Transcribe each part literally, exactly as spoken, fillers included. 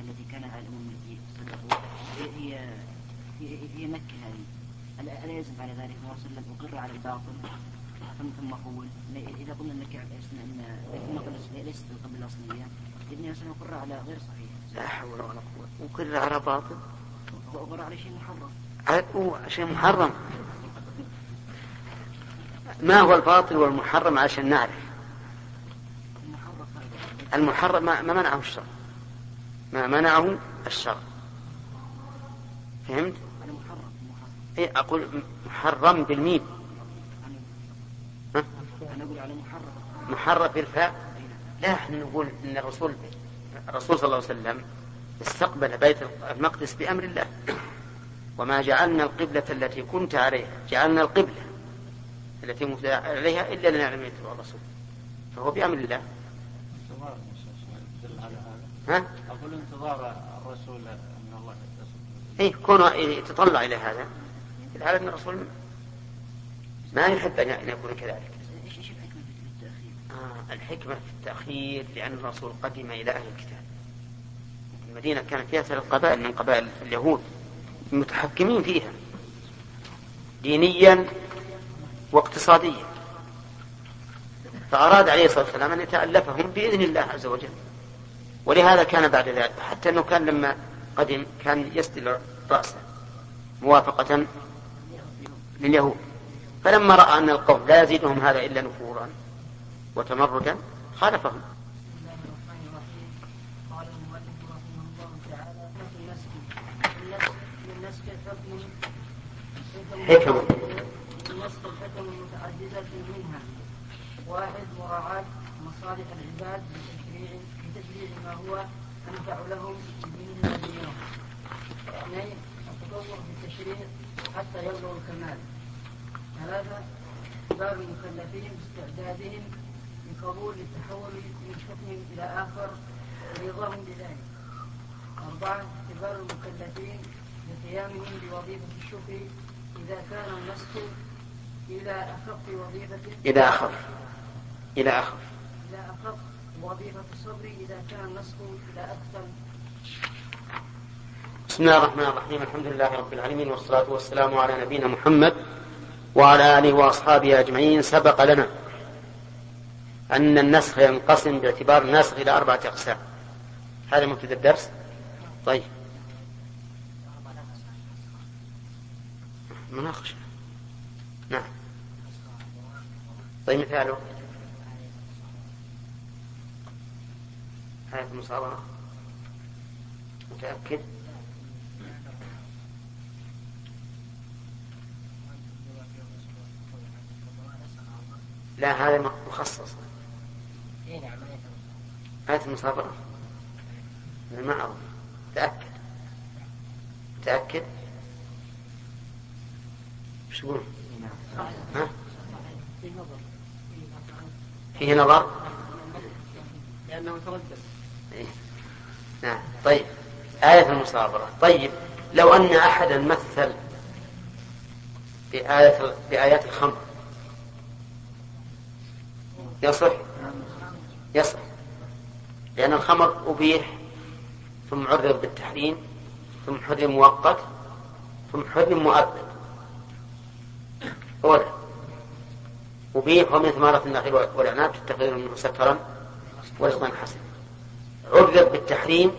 التي كان على الأمم التي صدقوا هي هي هي مكة هذه، ألا يجب على ذلك الرسول صلى الله عليه وسلم أقر على الباطل ثم ثم قول إذا قلنا أن أن المقدس ليست القبلة الأصلية إذن مثلا أقر على غير صحيح؟ لا حول ولا قوة. أقر على باطل وأقر على شيء محرم. على شيء محرم. ما هو الباطل والمحرم عشان نعرف؟ المحرم ما منعه الشرع، ما منعه الشرع. فهمت؟ إيه أقول محرم بالميم. ها؟ محرم بالفاء. لا، احنا نقول ان الرسول الرسول صلى الله عليه وسلم استقبل بيت المقدس بأمر الله، وما جعلنا القبلة التي كنت عليها، جعلنا القبلة التي كنت عليها إلا لنعلم يتبع الرسول، فهو بأمر الله. ها؟ أقول انتظار الرسول أن الله يتصل. إيه كونه يتطلع إلى هذا العالم من الرسول ما يحب أن يكون كذلك. آه الحكمة في التأخير لأن الرسول قدم إلى أهل الكتاب. المدينة كانت فيها ثلاث قبائل من قبائل اليهود متحكمين فيها دينيا واقتصاديا، فأراد عليه الصلاة والسلام أن يتألفهم بإذن الله عز وجل، ولهذا كان بعد ذلك حتى أنه كان لما قدم كان يسدل رأسه موافقة لليهود، فلما رأى أن القوم لا يزيدهم هذا إلا نفورا وتمردا خالفهم. حكم النسخ الحكم المتعددة منها: واحد مراعاة مصالح العباد بتشريع بتشريع ما هو أنفع لهم في دينهم ودنياهم. اثنين التطور بالتشريع حتى يبلغ الكمال. ثلاثة إخبار المكلفين باستعدادهم لقبول التحول من حكم إلى آخر ورضاهم بذلك. أربعة إخبار المكلفين بقيامهم بوظيفة الشكر إذا كان النسخ إلى أخف وظيفة إلى أخف إلى أخف إلى أخف وظيفة الصبر إذا كان النسخ إلى أكثر. بسم الله الرحمن الرحيم. الحمد لله رب العالمين، والصلاة والسلام على نبينا محمد وعلى آله وأصحابه أجمعين. سبق لنا أن النسخ ينقسم باعتبار النسخ إلى أربعة أقسام. هذا مبتدأ الدرس. طيب مناقشة. نعم. طيب مثاله آية المصابرة. متأكد؟ لا هذا مخصص. آية المصابرة المعروف. تأكد تأكد ايش يقول؟ ها؟ فيه نظر لأنه تردد. إيه؟ نعم. طيب آية المصابرة. طيب لو أن أحدا مثل بآية بآيات الخمر يصح؟ يصح، لأن الخمر أبيح ثم عرض بالتحريم ثم حرم مؤقت ثم حرم مؤبد. أولا أبيح ومن ثمرة النخيل والعناب تتخذون منه سكرا ورزقا حسنا. عرض بالتحريم.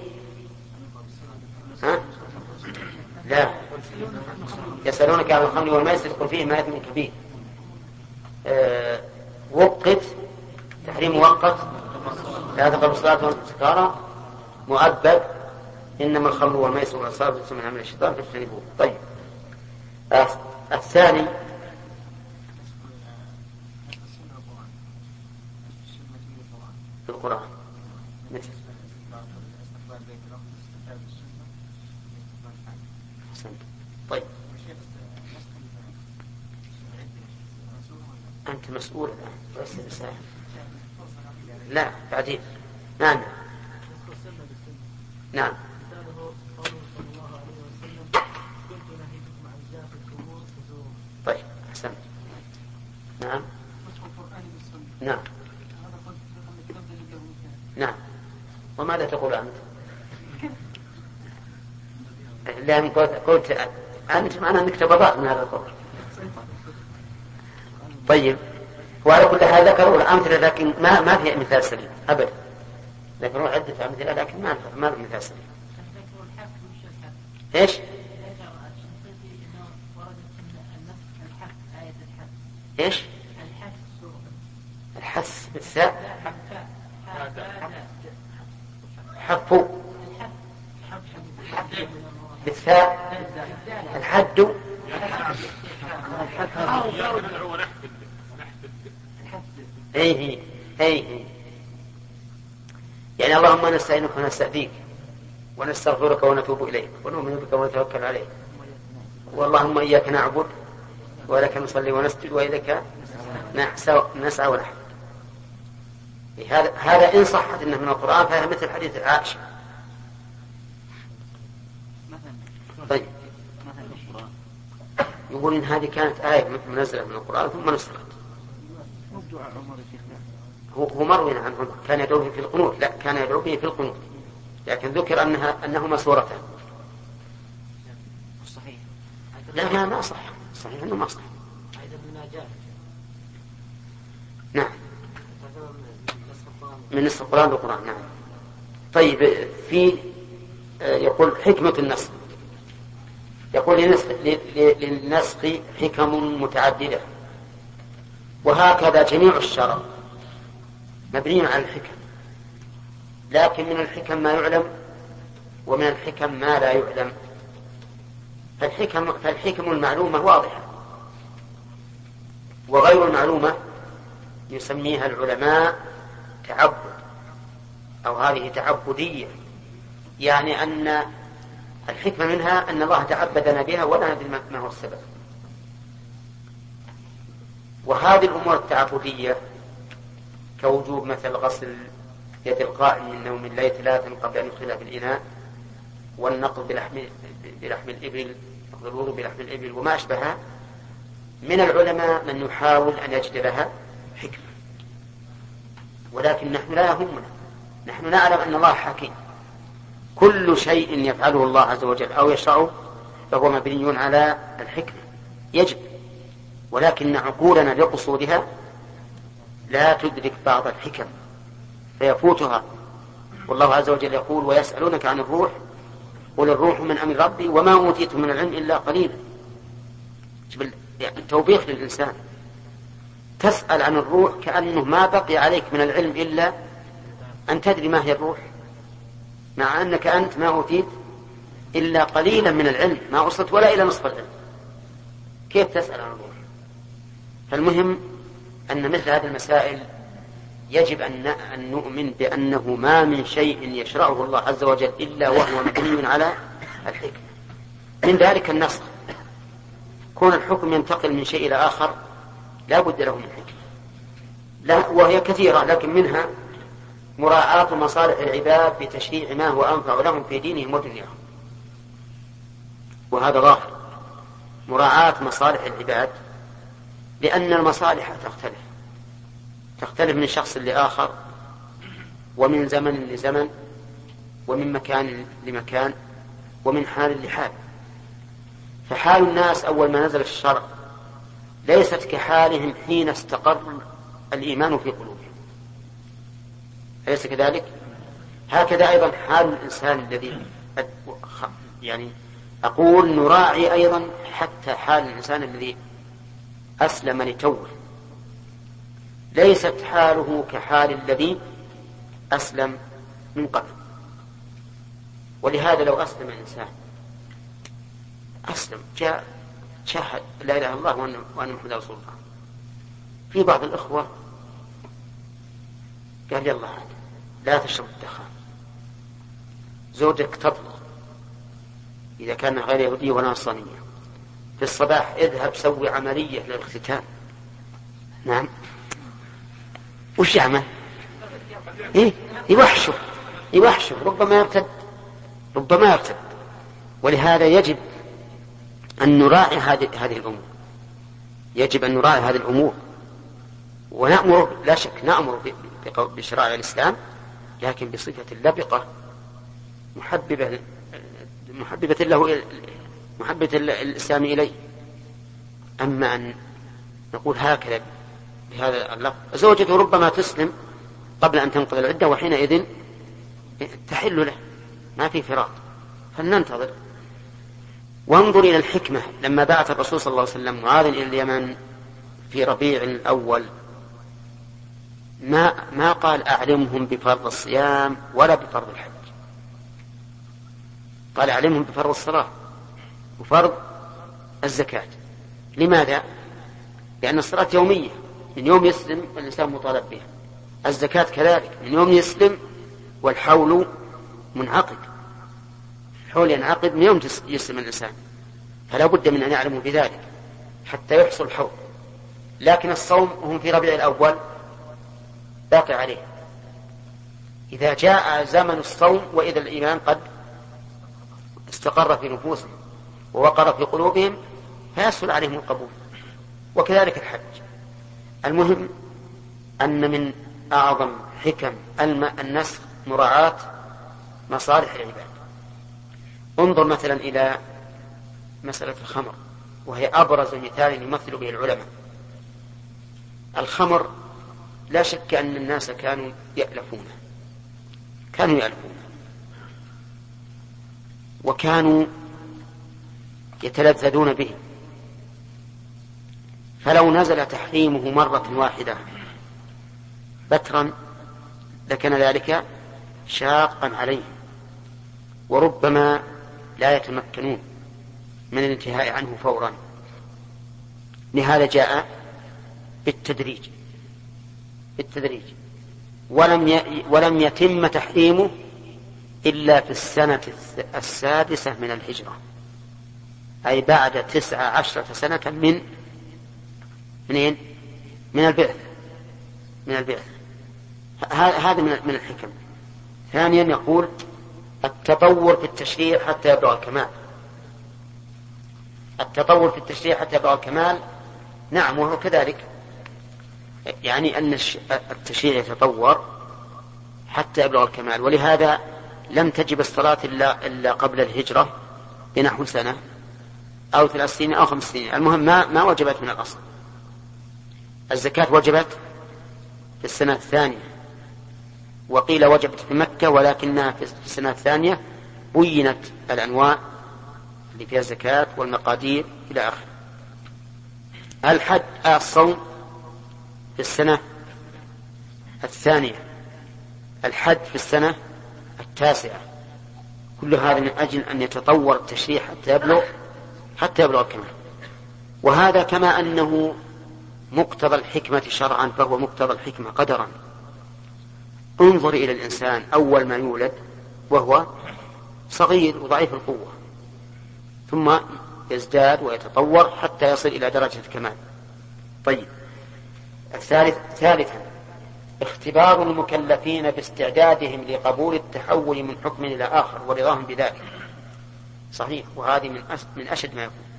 ها؟ لا، يسألونك عن الخمر والميسر قل فيهما إثم كبير. أه وقت تحريم مؤقت لا تقربوا الصلاة وأنتم سكارى. مؤبد إنما الخمر والميسر والأنصاب رجس من عمل الشيطان فاجتنبوه. طيب أه الثاني في القرآن مثل طيب أنت مسؤول الآن بس الرسالة. لا بعدين. نعم نعم. طيب أحسن. نعم نعم نعم. وماذا تقول أنت؟ لأن قلت, قلت أنت معنى أنك تبضأت من هذا القول. طيب، وعلى كل حال ذكروا الأمثلة لكن ما ما في مثال سليم أبدا. ذكروا عدة أمثلة لكن ما ما في مثال سليم. إيش؟ إيش؟ الحث بالثاء. حفوا بالثاء. الحد. ايه ايه يعني اللهم نستعينك ونستهديك ونستغفرك ونتوب اليك ونؤمن بك ونتوكل عليك، واللهم اياك نعبد ولك نصلي ونسجد واليك نسعى ونحفظ. هذا هذا ان صحت انه من القران فهذا مثل حديث عائشه. طيب، يقول ان هذه كانت آية منزلة من القرآن ثم نسخت. هو مروي عن عمر كان يدعو به في القنوت. لا، كان يدعو به في القنوت، لكن ذكر انها انهما سورتان. صحيح. لا ما ما صح، صحيح انه ما صح. نعم، من نسخ القرآن بالقرآن. نعم. طيب، في يقول حكمة النسخ. يقول للنسخ حكم متعددة، وهكذا جميع الشرع مبني على الحكم، لكن من الحكم ما يعلم ومن الحكم ما لا يعلم. فالحكم, فالحكم المعلومة واضحة، وغير المعلومة يسميها العلماء تعبد، أو هذه تعبدية، يعني أن الحكمة منها أن الله تعبدنا بها ولا ندري ما هو السبب. وهذه الأمور التعبدية كوجوب مثل غسل يد القائم من نوم الليل ثلاثا قبل أن يدخلها في الإناء، والنقض بلحم, بلحم الإبل، الوضوء بلحم الإبل وما أشبهها، من العلماء من يحاول أن يجد لها حكمة، ولكن نحن لا يهمنا، نحن نعلم أن الله حكيم، كل شيء يفعله الله عز وجل أو يشرعه فهو مبني على الحكمة يجب، ولكن عقولنا لقصورها لا تدرك بعض الحكم فيفوتها. والله عز وجل يقول ويسألونك عن الروح قل الروح من أمر ربي وما أوتيتم من العلم إلا قليلا. يعني توبيخ للإنسان، تسأل عن الروح كأنه ما بقي عليك من العلم إلا أن تدري ما هي الروح، مع أنك أنت ما أوتيت إلا قليلا من العلم، ما وصلت ولا إلى نصف العلم، كيف تسأل عن الروح؟ فالمهم أن مثل هذه المسائل يجب أن نؤمن بأنه ما من شيء يشرعه الله عز وجل إلا وهو مبني على الحكمة. من ذلك النسخ، كون الحكم ينتقل من شيء إلى آخر لا بد له من حكمة، لا وهي كثيرة، لكن منها مراعاة مصالح العباد بتشريع ما هو أنفع لهم في دينهم ودنياهم، وهذا ظاهر، مراعاة مصالح العباد، لأن المصالح تختلف تختلف من شخص لآخر، ومن زمن لزمن، ومن مكان لمكان، ومن حال لحال. فحال الناس أول ما نزل الشرع ليست كحالهم حين استقر الإيمان في قلوبهم، أليس كذلك؟ هكذا أيضا حال الإنسان الذي يعني أقول نراعي أيضا حتى حال الإنسان الذي أسلم لتوه، ليست حاله كحال الذي أسلم من قبل. ولهذا لو أسلم الإنسان أسلم جاء شهد لا إله إلا الله وأن محمد رسول الله، في بعض الإخوة قال يلا لا تشرب الدخان، زوجك تطلق إذا كان غير يهودي ولا نصرانية، في الصباح اذهب سوي عملية للاختتان. نعم، وش يعمل؟ إيه؟ يوحشه يوحشه ربما يرتد ربما يرتد ولهذا يجب أن نراعي هذه هذه الأمور، يجب أن نراعي هذه الأمور، ونأمر لا شك نأمر بشرائع الإسلام، لكن بصفة لبقة محببة محببة له محبة الإسلام إليه. أما أن نقول هكذا بهذا اللفظ، زوجته ربما تسلم قبل أن تنقضي العدة وحينئذ تحل له، ما في فراق، فلننتظر. وانظر إلى الحكمة لما بعث الرسول صلى الله عليه وسلم معاذ إلى اليمن في ربيع الأول، ما ما قال أعلمهم بفرض الصيام ولا بفرض الحج، قال أعلمهم بفرض الصلاة وفرض الزكاة. لماذا؟ لأن الصلاة يومية، من يوم يسلم الإنسان مطالب بها، الزكاة كذلك من يوم يسلم، والحول منعقد، الحول ينعقد من يوم يسلم الإنسان، فلا بد من أن يعلموا بذلك حتى يحصل الحول. لكن الصوم هم في ربيع الأول باقي عليه، إذا جاء زمن الصوم وإذا الإيمان قد استقر في نفوسهم ووقر في قلوبهم فيسهل عليهم القبول، وكذلك الحج. المهم أن من أعظم حكم النسخ مراعاة مصالح العباد. انظر مثلا إلى مسألة الخمر، وهي أبرز مثال يمثل به العلماء. الخمر لا شك أن الناس كانوا يألفونه كانوا يألفونه وكانوا يتلذذون به، فلو نزل تحريمه مرة واحدة بترا لكان ذلك شاقا عليهم، وربما لا يتمكنون من الانتهاء عنه فورا. لهذا جاء بالتدريج بالتدريج ولم ي... ولم يتم تحريمه إلا في السنة السادسة من الهجرة، أي بعد تسع عشرة سنة من منين؟ من البعث من البعث هذا من الحكم. ثانيا يقول التطور في التشريع حتى يبلغ الكمال. التطور في التشريع حتى يبلغ الكمال، نعم، وهو كذلك، يعني أن التشريع يتطور حتى يبلغ الكمال. ولهذا لم تجب الصلاة إلا, إلا قبل الهجرة بنحو سنة أو ثلاث سنين أو خمس سنين، المهم ما, ما وجبت من الأصل. الزكاة وجبت في السنة الثانية، وقيل وجبت في مكة ولكنها في السنة الثانية بينت الأنواع اللي فيها الزكاة والمقادير إلى آخره. الحج الصوم في السنة الثانية، الحج في السنة التاسعة. كل هذا من أجل أن يتطور التشريع حتى يبلغ حتى يبلغ الكمال. وهذا كما أنه مقتضى الحكمة شرعا فهو مقتضى الحكمة قدرا. انظر إلى الإنسان أول ما يولد وهو صغير وضعيف القوة، ثم يزداد ويتطور حتى يصل إلى درجة الكمال. طيب، الثالث ثالثا اختبار المكلفين باستعدادهم لقبول التحول من حكم إلى آخر ورضاهم بذلك. صحيح، وهذه من من أشد ما يكون.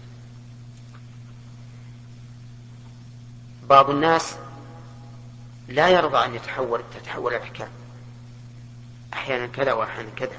بعض الناس لا يرضى أن يتحول تتحول الأحكام، أحيانا كذا وأحيانا كذا.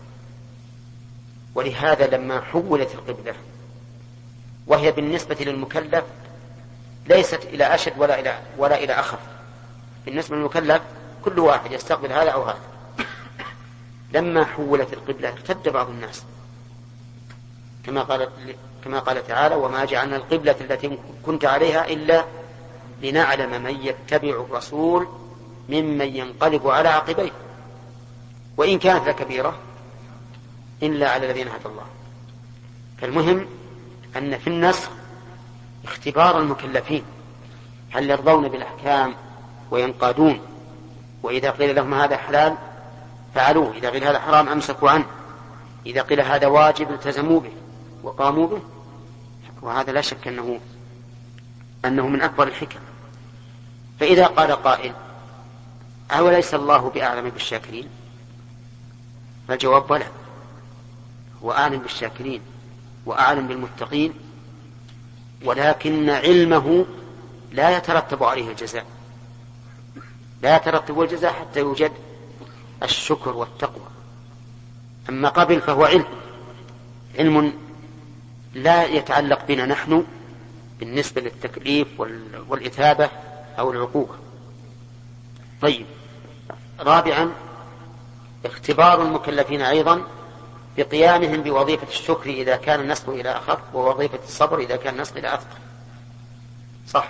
ولهذا لما حولت القبلة وهي بالنسبة للمكلف ليست إلى أشد ولا إلى ولا إلى أخف، بالنسبة للمكلف كل واحد يستقبل هذا أو هذا. لما حولت القبلة ارتد بعض الناس، كما قال كما قال تعالى: وما جعلنا القبلة التي كنت عليها إلا لنعلم من يتبع الرسول ممن ينقلب على عقبيه وإن كانت لكبيرة إلا على الذين هدى الله. فالمهم أن في النسخ اختبار المكلفين، هل يرضون بالأحكام وينقادون، وإذا قيل لهم هذا حلال فعلوه، إذا قيل هذا حرام أمسكوا عنه، إذا قيل هذا واجب التزموا به وقاموا به. وهذا لا شك أنه أنه من أكبر الحكم. فإذا قال قائل: أوليس الله بأعلم بالشاكرين؟ فالجواب: بلى، هو أعلم بالشاكرين وأعلم بالمتقين، ولكن علمه لا يترتب عليه الجزاء، لا يترتب الجزاء حتى يوجد الشكر والتقوى. أما قبل فهو علم علم لا يتعلق بنا نحن بالنسبة للتكليف والإثابة أو العقوبة. طيب، رابعا اختبار المكلفين أيضا بقيامهم بوظيفة الشكر إذا كان النسخ إلى أخف، ووظيفة الصبر إذا كان النسخ إلى أثقل. صح،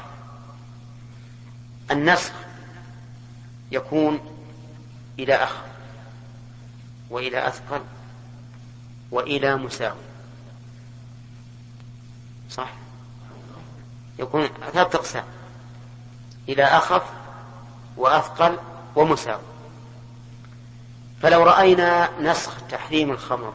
النسخ يكون إلى أخف وإلى أثقل وإلى مساوي. صح، يكون ثلاثة أقسام: إلى أخف وأثقل ومساوي. فلو رأينا نسخ تحريم الخمر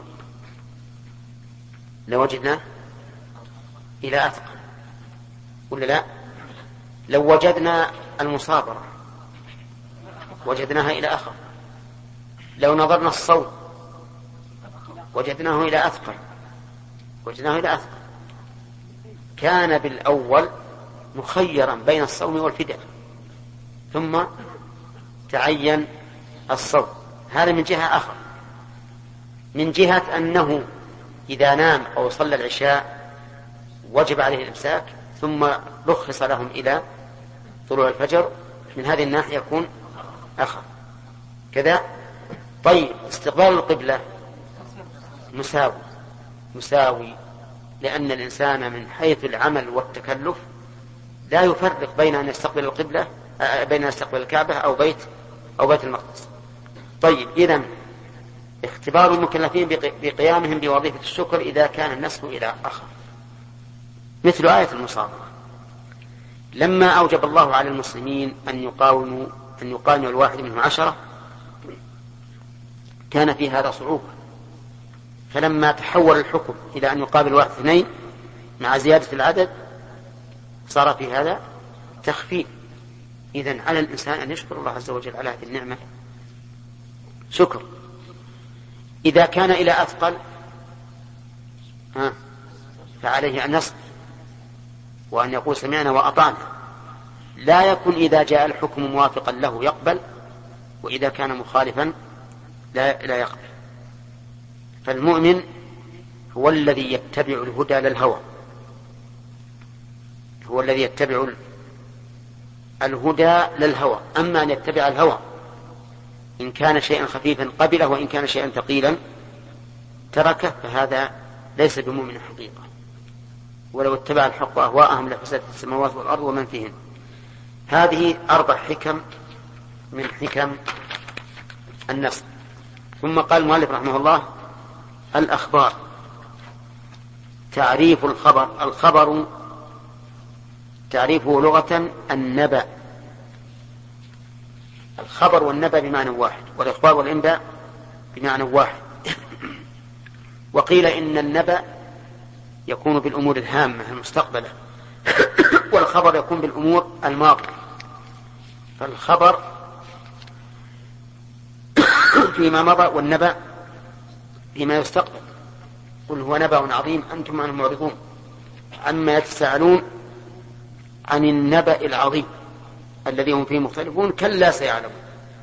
لوجدنا إلى أثقل، ولا لا؟ لو وجدنا المصابرة وجدناها إلى أخف. لو نظرنا الصوم وجدناه إلى أثقل وجدناه إلى أثقل. كان بالأول مخيرا بين الصوم والفداء، ثم تعين الصوم. هذا من جهة أخرى، من جهة أنه إذا نام أو صلى العشاء وجب عليه الإمساك، ثم رخص لهم إلى طلوع الفجر. من هذه الناحية يكون أخر كذا. طيب، استقبال القبلة مساوي مساوي لأن الإنسان من حيث العمل والتكلف لا يفرق بين أن يستقبل القبلة بين أن يستقبل الكعبة أو بيت أو بيت المقدس. طيب، إذن اختبار المكلفين بقيامهم بوظيفة الشكر إذا كان النسخ إلى أخف، مثل آية المصابرة. لما أوجب الله على المسلمين أن يقاوموا أن يقاوموا الواحد منهم عشرة كان في هذا صعوبة، فلما تحول الحكم إلى أن يقابل واحد اثنين مع زيادة العدد صار في هذا تخفيف. إذن على الإنسان أن يشكر الله عز وجل على هذه النعمة شكر. إذا كان إلى أثقل فعليه أن يصبر وأن يقول سمعنا وأطعنا. لا يكن إذا جاء الحكم موافقا له يقبل، وإذا كان مخالفا لا, لا يقبل. فالمؤمن هو الذي يتبع الهدى للهوى، هو الذي يتبع الهدى للهوى. أما أن يتبع الهوى إن كان شيئا خفيفا قبله، وإن كان شيئا ثقيلا تركه، فهذا ليس بمؤمن حقيقة. ولو اتبع الحق أهواءهم لفسدت السماوات والأرض ومن فيهن. هذه أربع حكم من حكم النسخ. ثم قال المؤلف رحمه الله: الأخبار. تعريف الخبر. الخبر تعريفه لغة النبأ. الخبر والنبأ بمعنى واحد، والإخبار والإنباء بمعنى واحد. وقيل إن النبأ يكون بالأمور الهامة المستقبلة، والخبر يكون بالأمور الماضية. فالخبر فيما مضى، والنبأ فيما يستقبل. قل هو نبأ عظيم أنتم عنه معرضون عما يتساءلون عن النبأ العظيم الذي هم فيه مختلفون كلا سيعلمون.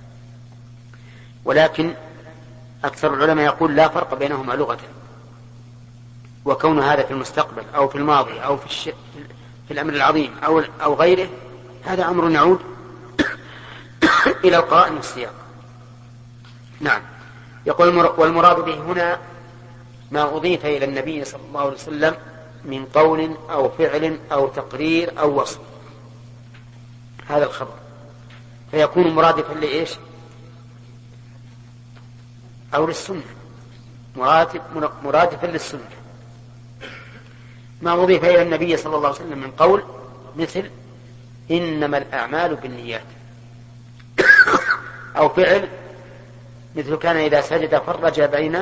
ولكن أكثر العلماء يقول لا فرق بينهما لغة، وكون هذا في المستقبل أو في الماضي أو في, الش... في الأمر العظيم أو, أو غيره، هذا أمر يعود إلى القرائن والسياق. نعم. يقول والمراد به هنا ما أضيف إلى النبي صلى الله عليه وسلم من قول أو فعل أو تقرير أو وصف، هذا الخبر، فيكون مرادفا لإيش؟ أو للسنة، مرادفا للسنة. ما أضيف إلى النبي صلى الله عليه وسلم من قول، مثل إنما الأعمال بالنيات، أو فعل مثل كان إذا سجد فرج بين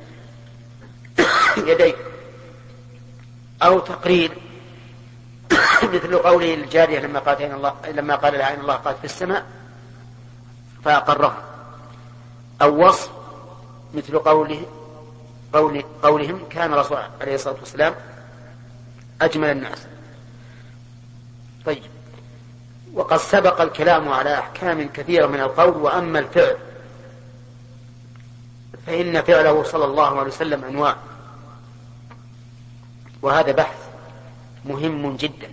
يديه، أو تقرير مثل قوله الجارية لما قال الله لما قال لها إن الله قال في السماء فأقرها، أو وصف مثل قوله قول قولهم كان رسول عليه الصلاة والسلام أجمل الناس. طيب، وقد سبق الكلام على أحكام كثيرة من القول. وأما الفعل فإن فعله صلى الله عليه وسلم أنواع. وهذا بحث مهم جدا،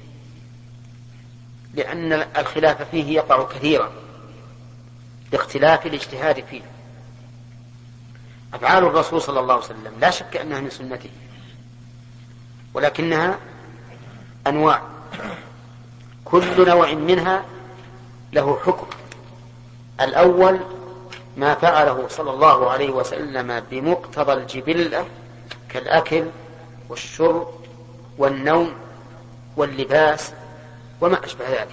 لأن الخلاف فيه يقع كثيرا لاختلاف الاجتهاد فيه. أفعال الرسول صلى الله عليه وسلم لا شك أنها من سنته، ولكنها أنواع، كل نوع منها له حكم. الأول ما فعله صلى الله عليه وسلم بمقتضى الجبلة كالأكل والشرب والنوم واللباس وما أشبه ذلك،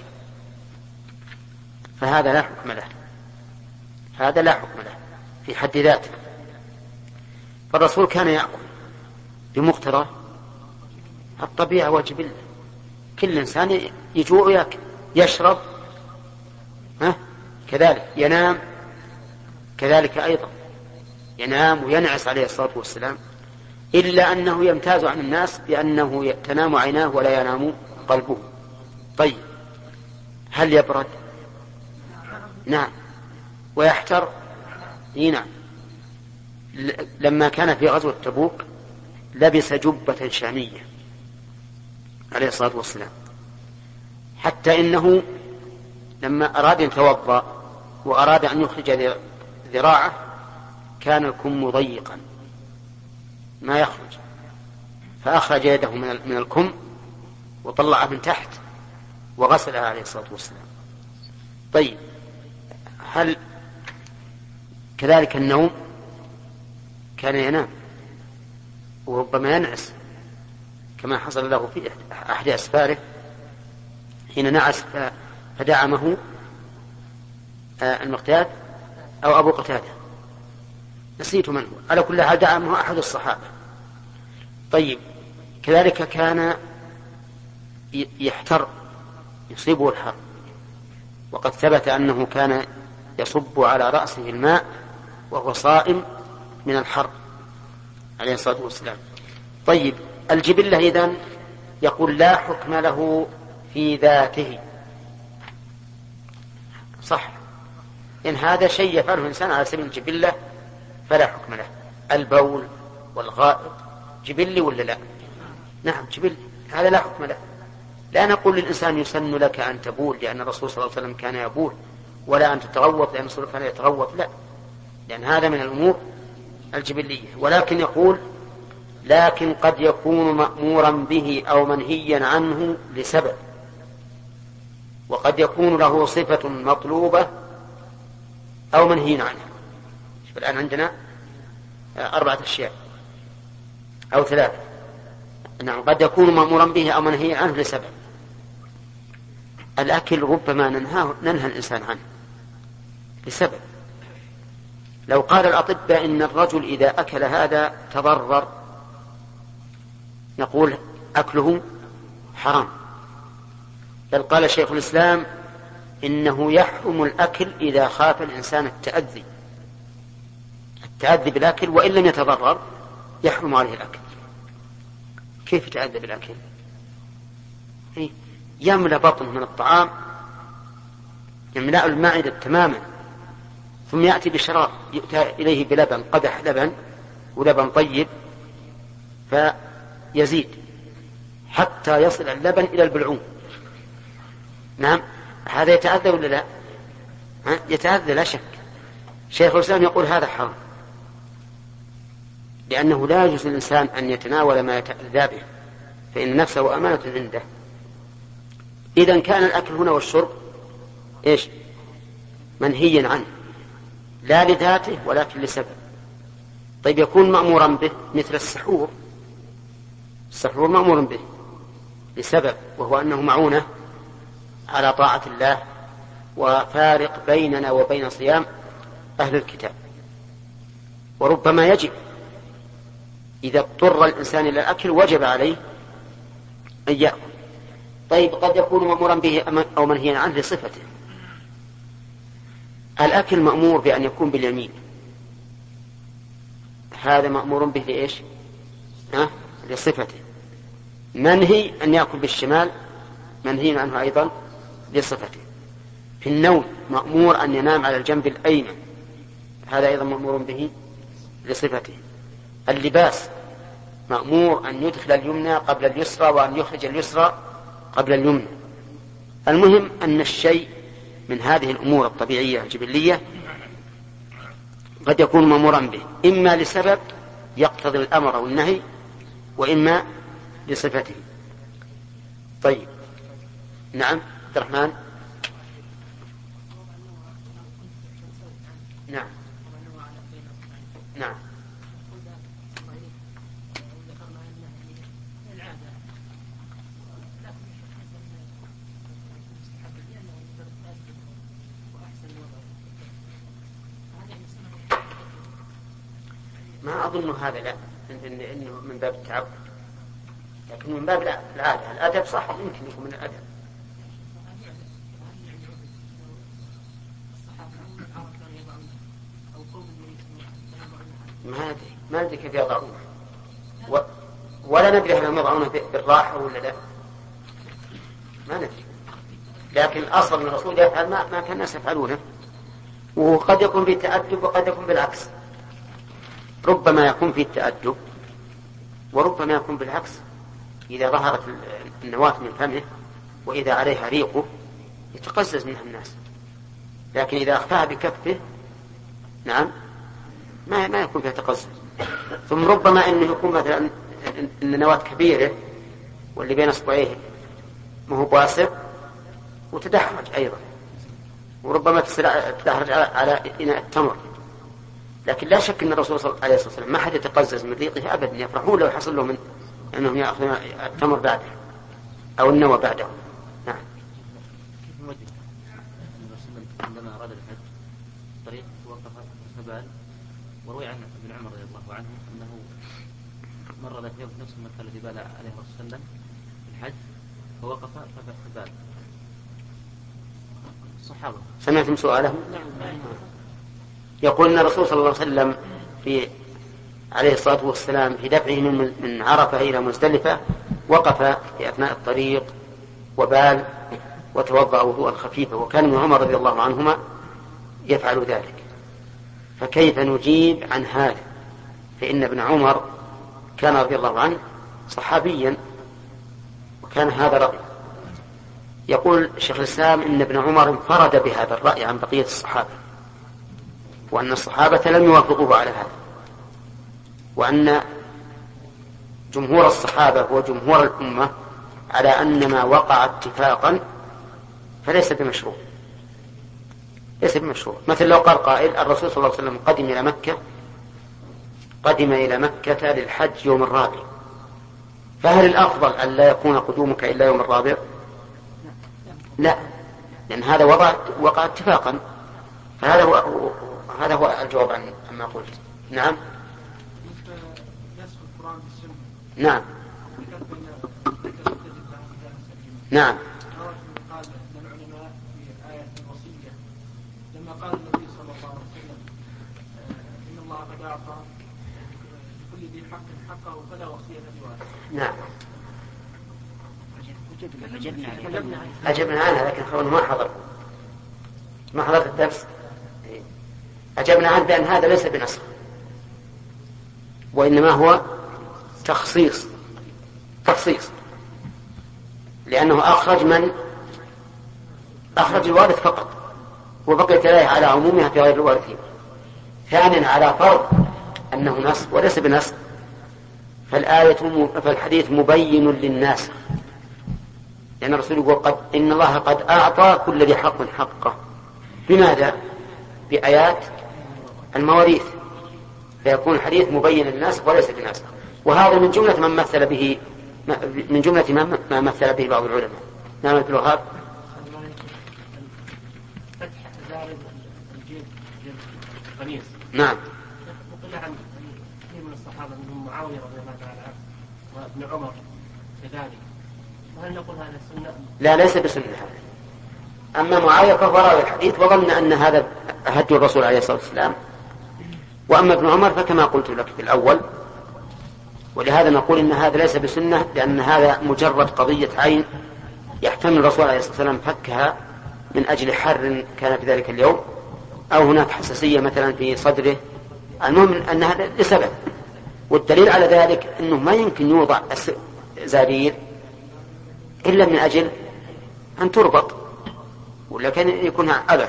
فهذا لا حكم له، هذا لا حكم له في حد ذاته. فالرسول كان يأكل بمقتضى الطبيعة والجبلة، كل إنسان يجوع يأكل، يشرب ها كذلك، ينام كذلك أيضا، ينام وينعس عليه الصلاة والسلام، إلا أنه يمتاز عن الناس بأنه تنام عيناه ولا ينام قلبه. طيب هل يبرد؟ نعم. ويحتر؟ نعم. لما كان في غزوة تبوك لبس جبة شامية عليه الصلاة والسلام، حتى إنه لما أراد أن يتوضأ وأراد أن يخرج ذراعه كان الكم ضيقا ما يخرج، فأخرج يده من الكم وطلعها من تحت وغسلها عليه الصلاة والسلام. طيب هل كذلك النوم؟ كان ينام وربما ينعس، كما حصل له في أحد أسفاره حين نعس فدعمه المقداد أو أبو قتادة، نسيت من هو، على كل حال دعمه أحد الصحابة. طيب كذلك كان يحتر، يصيبه الحر، وقد ثبت أنه كان يصب على رأسه الماء وهو صائم من الحر عليه الصلاة والسلام. طيب الجبلة إذن يقول لا حكم له في ذاته، صح، إن هذا شيء يفعله الإنسان على سبيل الجبلة فلا حكم له. البول والغائط جبلي ولا لا؟ نعم جبلي، هذا لا حكم له. لا نقول للإنسان يسن لك أن تبول لأن الرسول صلى الله عليه وسلم كان يبول، ولا أن تتغوط لأن الرسول كان يتغوط، لا، لأن هذا من الأمور الجبلية. ولكن يقول لكن قد يكون مأمورا به أو منهيا عنه لسبب، وقد يكون له صفة مطلوبة أو منهي عنها. الآن عندنا أربعة أشياء أو ثلاثة. نعم، قد يكون مأمورا به أو منهيا عنه لسبب. الأكل ربما ننهى, ننهى الإنسان عنه لسبب. لو قال الأطباء إن الرجل إذا أكل هذا تضرر، نقول أكله حرام. بل قال شيخ الإسلام إنه يحرم الأكل إذا خاف الإنسان التأذي التأذي بالأكل، وإن لم يتضرر يحرم عليه الأكل. كيف يتأذى بالأكل؟ يملأ بطنه من الطعام، يملأ المعدة تماما، ثم يأتي بشراب يؤتى إليه بلبن، قدح لبن ولبن طيب، فيزيد حتى يصل اللبن إلى البلعوم. نعم، هذا يتأذى ولا لا؟ ها؟ يتأذى لا شك. شيخ الإسلام يقول هذا حرام، لأنه لا يجوز للإنسان أن يتناول ما يتأذى به، فإن نفسه أمانة عنده. إذن كان الأكل هنا والشرب إيش؟ منهيا عنه، لا لذاته ولكن لسبب. طيب يكون مأمورا به مثل السحور. السحور مأمور به لسبب، وهو أنه معونة على طاعة الله وفارق بيننا وبين صيام أهل الكتاب. وربما يجب إذا اضطر الإنسان إلى الأكل وجب عليه أن يأكل. طيب قد يكون مأمورا به أو منهيا عنه لصفته. الأكل مأمور بأن يكون باليمين، هذا مأمور به لإيش؟ ها؟ لصفته. منهي أن يأكل بالشمال، منهي عنه أيضا لصفته. في النوم مأمور أن ينام على الجنب الأيمن، هذا أيضا مأمور به لصفته. اللباس مأمور أن يدخل اليمنى قبل اليسرى وأن يخرج اليسرى قبل اليمنى. المهم أن الشيء من هذه الأمور الطبيعية الجبلية قد يكون مأمورا به، إما لسبب يقتضي الأمر أو النهي، وإما لصفته. طيب، نعم عبد الرحمن. نعم نعم ما أظن هذا، لا، إنه من باب التعبد، لكن من باب العادة. الأدب صح، يمكن يكون من الأدب. ما أدري ما أدري كيف يضعونه، و... ولا ندري هل يضعونه بالراحة ولا لا، ما ندري. لكن الأصل من الرسول يفعل ما, ما كان الناس يفعلونه، وقد يكون في التأدب وقد يكون بالعكس. ربما يكون في التأدب وربما يكون بالعكس، إذا ظهرت النواة من فمه وإذا عليها ريقه يتقزز منها الناس، لكن إذا أخفاها بكفه نعم ما ما يكون فيها تقزز. ثم ربما إنه يكون مثلا إن النواة كبيرة واللي بين أصبعيه ما هو بواسع وتدحرج أيضا، وربما تدحرج على إناء التمر. لكن لا شك أن الرسول صلى الله عليه وسلم ما حد يتقزز من ريقه أبدا، يفرحون لو حصل له من أنهم يأخذون التمر بعده أو النوى بعده. نعم. عندما أراد الحج طريق وقف سبال، وروي عن ابن عمر رضي الله عنه أنه مر ذات يوم نفس المكان الذي بال عليه الرسول صلى الله عليه وسلم في الحج، فوقف فبال الصحابة. سمعتم سؤاله؟ يقول أن الرسول صلى الله عليه وسلم في عليه الصلاة والسلام في دفعه من عرفة إلى مزدلفة وقف في أثناء الطريق وبال وتوضأ وضوءا خفيفا، وكان ابن عمر رضي الله عنهما يفعل ذلك. فكيف نجيب عن هذا؟ فإن ابن عمر كان رضي الله عنه صحابيا، وكان هذا رأي. يقول شيخ الإسلام إن ابن عمر انفرد بهذا الرأي عن بقية الصحابة، وأن الصحابة لم يوافقوه على هذا، وأن جمهور الصحابة وجمهور الأمة على أن ما وقع اتفاقا فليس بمشروع، ليس بمشروع. مثل لو قال قائل الرسول صلى الله عليه وسلم قدم إلى مكة قدم إلى مكة للحج يوم الرابع، فهل الأفضل أن لا يكون قدومك إلا يوم الرابع؟ لا، لأن هذا وقع وقع اتفاقا. فهذا هو هذا هو الجواب عن عما قلت. نعم. نعم. نعم. لما قال النبي صلى الله عليه وسلم إن الله قد أعطى كل ذي حق حقه فلا وصية لوارث. نعم. أجبنا أجبنا عنها، لكن خلونا ما حضر ما حضرت الدرس. أجبنا عنه بأن هذا ليس بنسخ، وإنما هو تخصيص تخصيص لأنه أخرج من أخرج الوارث فقط، وبقيت الآية على عمومها في غير الوارثين. ثانيا على فرض أنه نسخ وليس بنسخ، فالآية فالحديث مبين للناس، لأن الرسول يقول قد إن الله قد أعطى كل ذي حق حقه. بماذا؟ بآيات المواريث، فيكون الحديث مبين للناس وليس بناسخ. وهذا من جملة من مثل به من جملة ما مثل به بعض العلماء. نعم ابن الوهاب. فتح زارد الجيب قميص. نعم. وقل عن كثير من الصحابة منهم معاوية رضي الله تعالى عنه وابن عمر كذلك، وهل نقول هذا سنة؟ لا، ليس بسنة هذا. أما معاوية فهو راوي الحديث وظن أن هذا هدي الرسول عليه الصلاة والسلام، وأما ابن عمر فكما قلت لك في الأول. ولهذا نقول إن هذا ليس بسنة، لأن هذا مجرد قضية عين يحتمل الرسول عليه الصلاة والسلام فكها من أجل حر كان في ذلك اليوم، أو هناك حساسية مثلا في صدره. المهم أن هذا لسبب، والدليل على ذلك أنه ما يمكن يوضع زارير إلا من أجل أن تربط، ولا كان يكون عبث.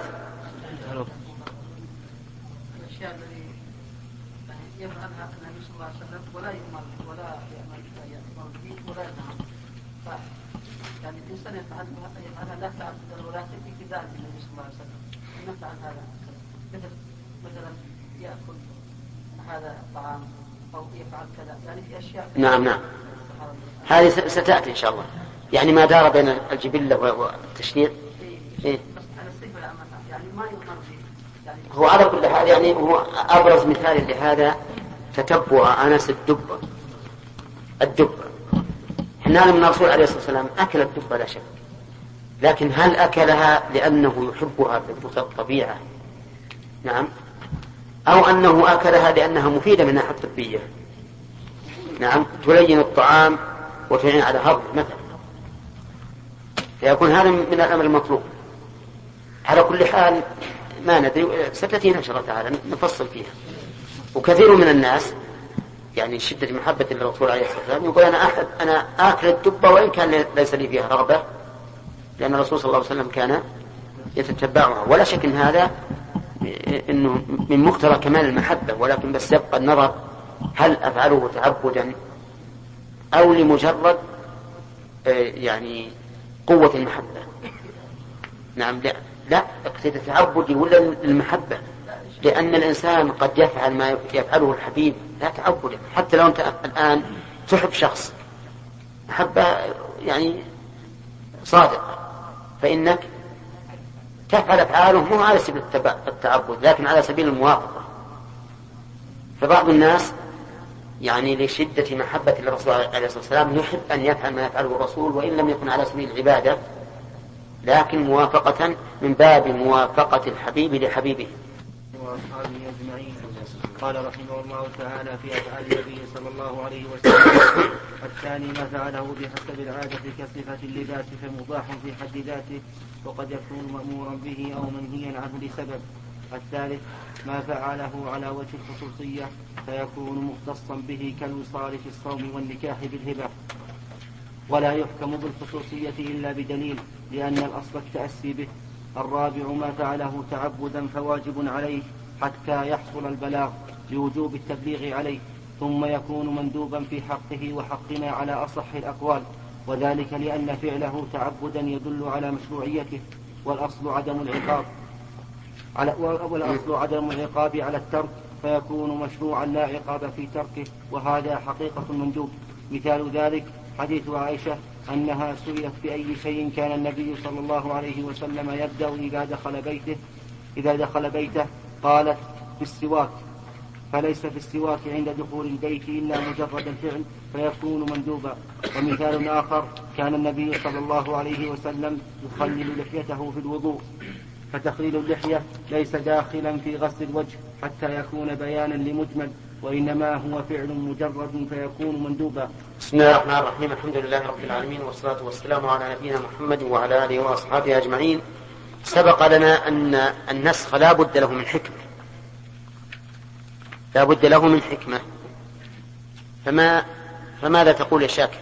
الأشياء التي يفعلها النبي صلى الله عليه وسلم ولا يؤمر ولا يأمر به ولا يفعل، يعني الإنسان يفعلها يفعلها لا تعبد ولا في ابتداء النبي صلى الله عليه وسلم، نفعل هذا مثل مثلا يأكل هذا الطعام أو يفعل كذا، يعني في أشياء. نعم نعم، هذه ستأتي إن شاء الله. يعني ما دار بين الجبلة والتشريع. إيه؟ يعني ما يؤمر به. يعني هو على كل حال يعني هو أبرز مثال لهذا تتبع أنس الدبة. الدبة إحنا من الرسول عليه الصلاة والسلام أكل الدبة لا شك، لكن هل أكلها لأنه يحبها بالطبيعة؟ نعم. أو أنه أكلها لأنها مفيدة من الناحية الطبية؟ نعم، تلين الطعام وتعين على هضم مثلا، فيكون هذا من الأمر المطلوب. على كل حال ما ندري، ستأتينا إن شاء الله تعالى نفصل فيها. وكثير من الناس يعني شدة محبة الرسول عليه الصلاة والسلام يقول أنا أحد أنا آكل الدبة وإن كان ليس لي فيها رغبة، لأن الرسول صلى الله عليه وسلم كان يتتبعها. ولا شك إن هذا إنه من مقتضى كمال المحبة، ولكن بس يبقى النظر هل أفعله تعبدا أو لمجرد يعني قوة المحبة. نعم، لا لا اقتضى تعبدي ولا المحبة، لأن الإنسان قد يفعل ما يفعله الحبيب لا تعبدا. حتى لو أنت الآن تحب شخص محبة يعني صادق، فإنك تفعل أفعاله مو على سبيل التعبد لكن على سبيل الموافقة. فبعض الناس يعني لشدة محبة الرسول عليه الصلاة والسلام يحب أن يفعل ما يفعله الرسول وإن لم يكن على سبيل العبادة، لكن موافقة من باب موافقة الحبيب لحبيبه. وأصحابه أجمعين. قال رحمه الله تعالى في أفعال النبي صلى الله عليه وسلم: الثاني ما فعله بحسب العادة كصفة اللباس فمباح في حد ذاته وقد يكون مأمورا به أو منهيا عنه لسبب. الثالث ما فعله على وجه الخصوصية فيكون مختصا به كالوصال في الصوم والنكاح بالهبة، ولا يحكم بالخصوصية إلا بدليل لأن الأصل التأسي به. الرابع ما فعله تعبدا فواجب عليه حتى يحصل البلاغ لوجوب التبليغ عليه، ثم يكون مندوبا في حقه وحقنا على أصح الأقوال، وذلك لأن فعله تعبدا يدل على مشروعيته، والأصل عدم العقاب على والأصل عدم العقاب على الترك، فيكون مشروعا لا عقاب في تركه، وهذا حقيقة المندوب. مثال ذلك حديث عائشة أنها سئلت بأي شيء كان النبي صلى الله عليه وسلم يبدأ إذا دخل بيته إذا دخل بيته قالت بالسواك، فليس في السواك عند دخول البيت إلا مجرد الفعل فيكون مندوبا. ومثال آخر كان النبي صلى الله عليه وسلم يخلل لحيته في الوضوء، فتخليل اللحية ليس داخلا في غسل الوجه حتى يكون بيانا لمجمل، وإنما هو فعل مجرد فيكون مندوبا. بسم الله الرحمن الرحيم. الحمد لله رب العالمين، والصلاة والسلام على نبينا محمد وعلى آله وأصحابه أجمعين. سبق لنا أن النسخ لا بد له من حكمة، لا بد له من حكمة. فما فماذا تقول يا شاكر؟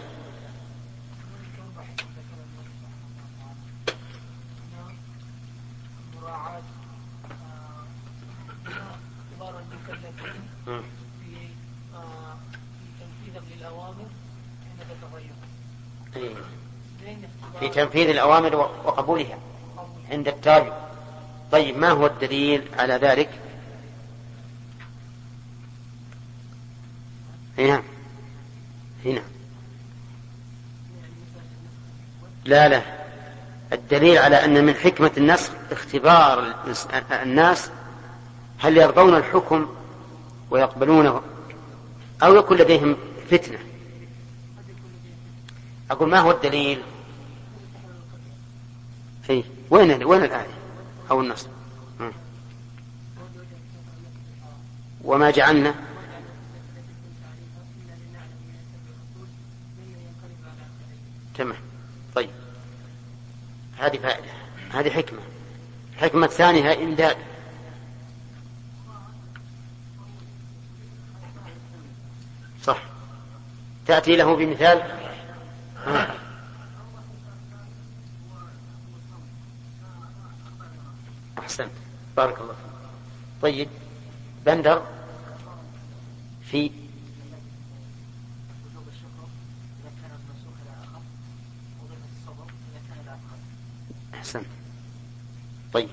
في تنفيذ الأوامر وقبولها عند التابع. طيب، ما هو الدليل على ذلك؟ هنا هنا لا لا الدليل على أن من حكمة النسخ اختبار الناس هل يرضون الحكم ويقبلونه أو يكون لديهم فتنة. أقول ما هو الدليل؟ إيه؟ وين وين الآية أو النص؟ وما جعلنا تمام. طيب، هذه فائدة، هذه حكمة. حكمة ثانية إمداد. تأتي له بمثال. ها. أحسنت، بارك الله فيك. طيب بندر في أحسنت. طيب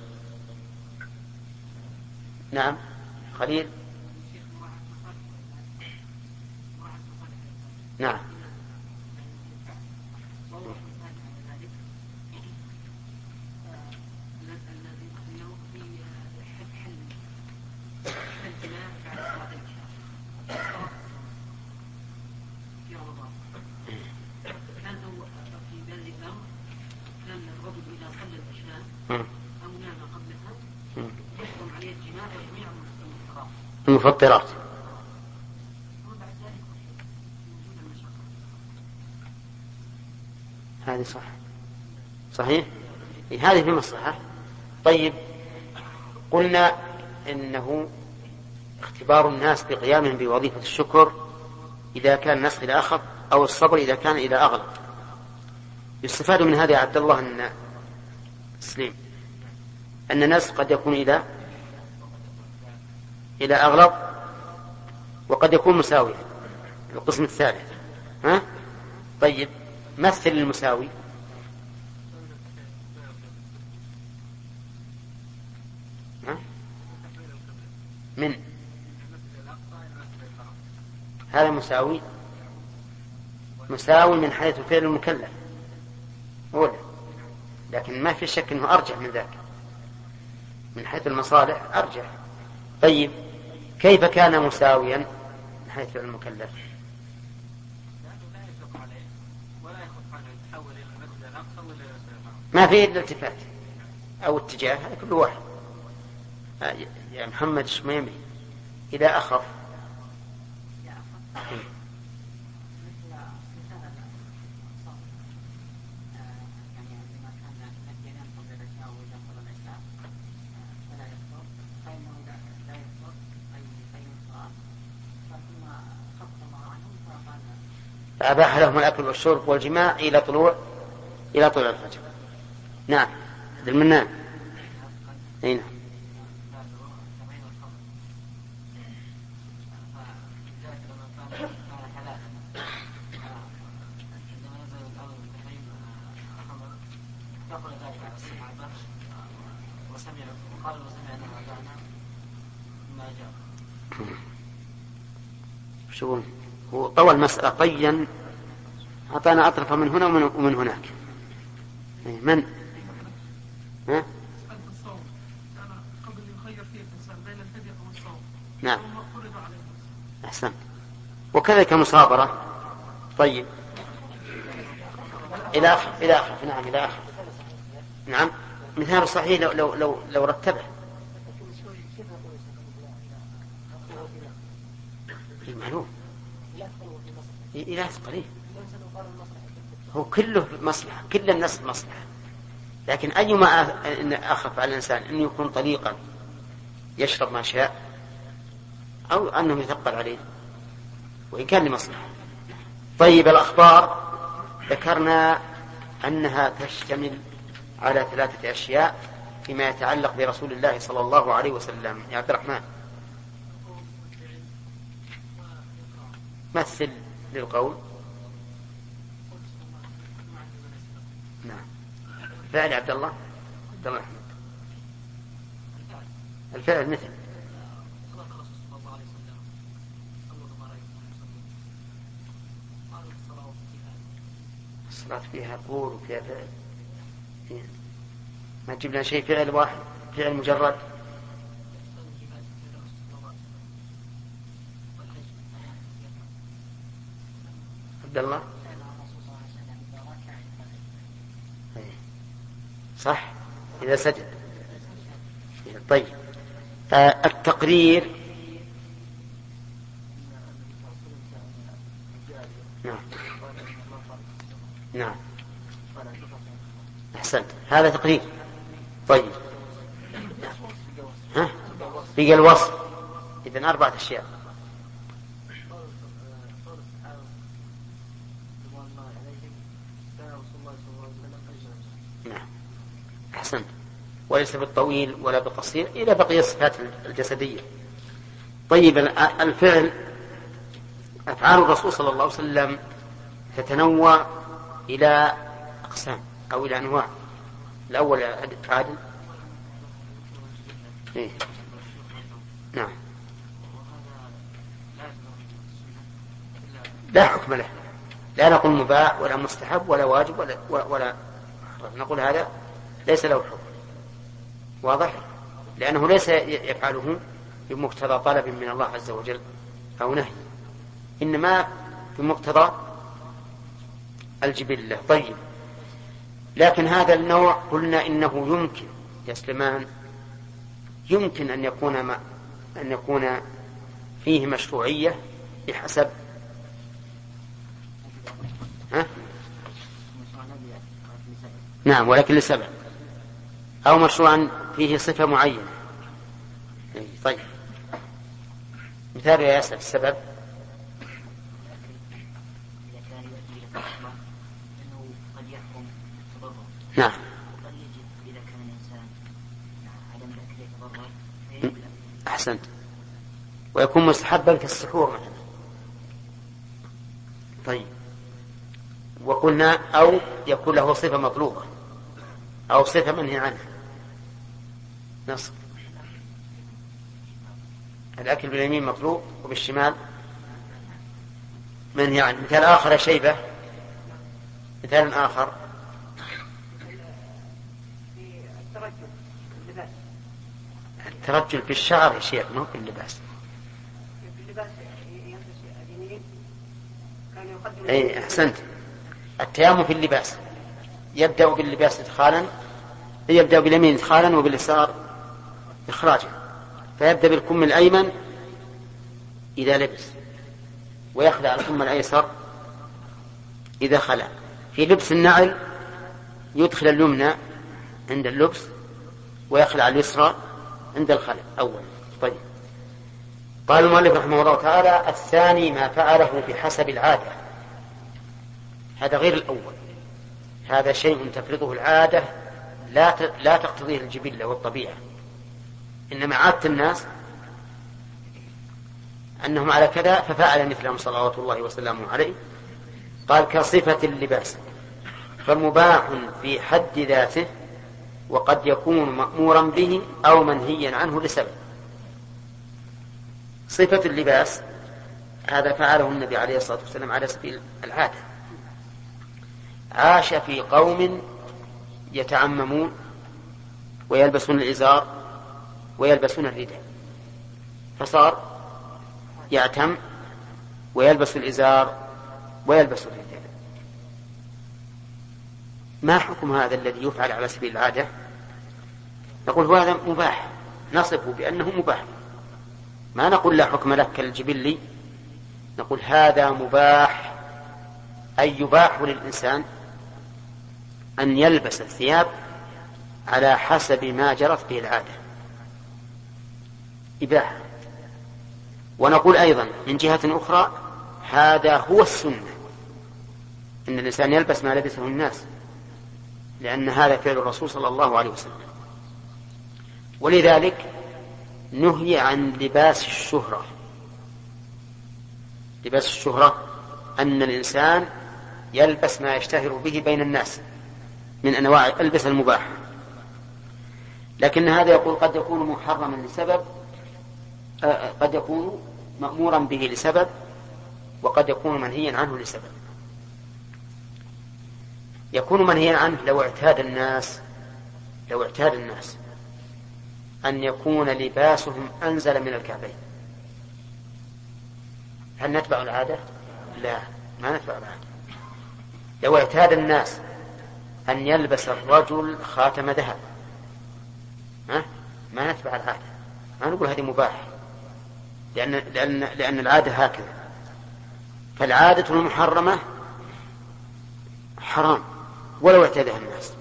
نعم خليل. نعم المفطرات. هذه صح صحيح، هذه في مصلحة. طيب قلنا إنه اختبار الناس بقيامهم بوظيفة الشكر إذا كان النسخ إلى أخف، أو الصبر إذا كان إلى أغلب. يستفاد من هذا يا عبد الله أن تسليم أن النسخ قد يكون إلى إلى أغلب، وقد يكون مساوي. القسم الثالث. ها؟ طيب مثل المساوي. ها؟ من هذا مساوي، مساوي من حيث فعل المكلف أولا، لكن ما في شك أنه أرجح من ذاك من حيث المصالح أرجح. طيب كيف كان مساويا من حيث فعل المكلف؟ ما فيه إلا التفات أو اتجاه كل واحد. يا محمد الشميمي إذا أخف فأباح لهم الأكل والشرب والجماع إلى طلوع إلى طلوع الفجر. نعم المنان. أين شو هو طوى المسألة طيا، أعطانا أطرف من هنا ومن, ومن هناك. من ها؟ نعم أحسن. وكذلك مصابرة. طيب إلى آخر إلى آخر نعم إلى آخر. نعم مثال صحيح لو لو لو, لو رتبه المعلوم إلى قليل. هو كله مصلحة، كل الناس مصلحة، لكن أيما أخف على الإنسان أن يكون طليقا يشرب ما شاء، أو أنه يثقل عليه وإن كان لمصلحة. طيب الأخبار ذكرنا أنها تشتمل على ثلاثة أشياء فيما يتعلق برسول الله صلى الله عليه وسلم. يا عبد الرحمن مثل للقول. نعم فعل عبد الله عبد الله أحمد. الفعل مثل الصلاة فيها قول وفيها فعل. فيها. ما تجيب لنا شيء فعل واحد فعل مجرد. عبد الله صح إذا سجد. طيب آه التقرير. نعم نعم أحسنت هذا تقرير. طيب ها بقى الوصف. إذن أربعة أشياء. نعم أحسنت. وليس بالطويل ولا بالقصير إلى بقية الصفات الجسدية. طيب الفعل، أفعال الرسول صلى الله عليه وسلم تتنوع إلى أقسام أو إلى أنواع. الأول عادل. إيه؟ نعم. لا حكم له، لا نقول مباح ولا مستحب ولا واجب ولا, ولا نقول هذا ليس له حكم. واضح؟ لأنه ليس يفعله بمقتضى طلب من الله عز وجل أو نهي، إنما بمقتضى الجبلة. طيب، لكن هذا النوع قلنا إنه يمكن يا سليمان يمكن أن يكون ما أن يكون فيه مشروعية بحسب ها؟ نعم، ولكن لسبب، أو مشروعا فيه صفة معينة. طيب، مثال يا ياسر السبب. نعم. أحسنت. ويكون مستحبا كالسحور مثلا. طيب، وقلنا أو يكون له صفة مطلوبة أو صفة منهي عنها. نص الأكل باليمين مطلوب وبالشمال منهي عنه. مثال آخر شيبة. مثال آخر الترجل في الشعر يا شيخ، مو في اللباس. أي أحسنت. التيامن في اللباس يبدأ باللباس إدخالا، يبدأ باليمين إدخالا وباليسار إخراجا، فيبدأ بالكم الأيمن إذا لبس، ويخلع الكم الأيسر إذا خلع. في لبس النعل يدخل اليمنى عند اللبس ويخلع اليسرى عند الخلع أولا. طيب، قال المؤلف رحمه الله تعالى: الثاني ما فعله بحسب العادة. هذا غير الأول، هذا شيء تفرضه العادة لا لا تقتضيه الجبلة والطبيعة، إنما عادة الناس أنهم على كذا ففعل مثلهم صلوات الله وسلامه عليه. قال: كصفة اللباس، فمباح في حد ذاته، وقد يكون مأمورا به أو منهيا عنه لسبب. صفة اللباس هذا فعله النبي عليه الصلاة والسلام على سبيل العادة. عاش في قوم يتعممون ويلبسون الإزار ويلبسون الرداء، فصار يعتم ويلبس الإزار ويلبس الرداء. ما حكم هذا الذي يفعل على سبيل العادة؟ نقول هو هذا مباح، نصفه بأنه مباح، ما نقول لا حكم لك كالجبلي، نقول هذا مباح، أي يباح للإنسان أن يلبس الثياب على حسب ما جرت به العادة، إباحة. ونقول أيضا من جهة أخرى هذا هو السنة، إن الإنسان يلبس ما لبسه الناس، لأن هذا فعل الرسول صلى الله عليه وسلم. ولذلك نهي عن لباس الشهرة. لباس الشهرة أن الإنسان يلبس ما يشتهر به بين الناس من أنواع الألبسة المباحة، لكن هذا يقول قد يكون محرما لسبب، قد يكون مأمورا به لسبب، وقد يكون منهيا عنه لسبب. يكون منهيا عنه لو اعتاد الناس لو اعتاد الناس أن يكون لباسهم أنزل من الكعبين. هل نتبع العادة؟ لا، ما نتبع العادة. لو اعتاد الناس أن يلبس الرجل خاتم ذهب، ها؟ ما نتبع العادة، ما نقول هذه مباح، لأن, لأن, لأن العادة هكذا. فالعادة المحرمة حرام ولو اعتادها الناس.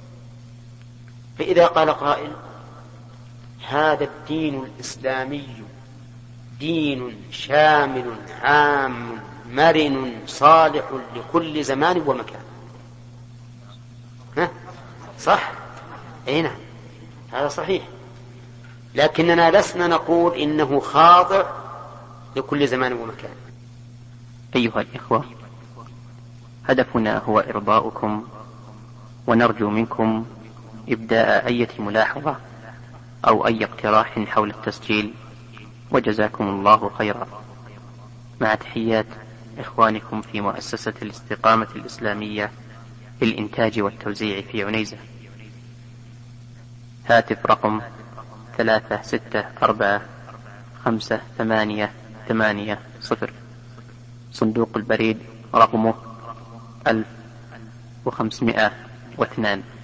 فإذا قال قائل: هذا الدين الإسلامي دين شامل عام مرن صالح لكل زمان ومكان، صح؟ أي نعم، هذا صحيح، لكننا لسنا نقول إنه خاضع لكل زمان ومكان. أيها الإخوة، هدفنا هو إرضاؤكم، ونرجو منكم إبداء أي ملاحظة أو أي اقتراح حول التسجيل، وجزاكم الله خيرا. مع تحيات إخوانكم في مؤسسة الاستقامة الإسلامية للإنتاج والتوزيع في عنيزة. هاتف رقم ثلاثة ستة أربعة خمسة ثمانية ثمانية صفر. صندوق البريد رقمه ألف وخمسمائة واثنان.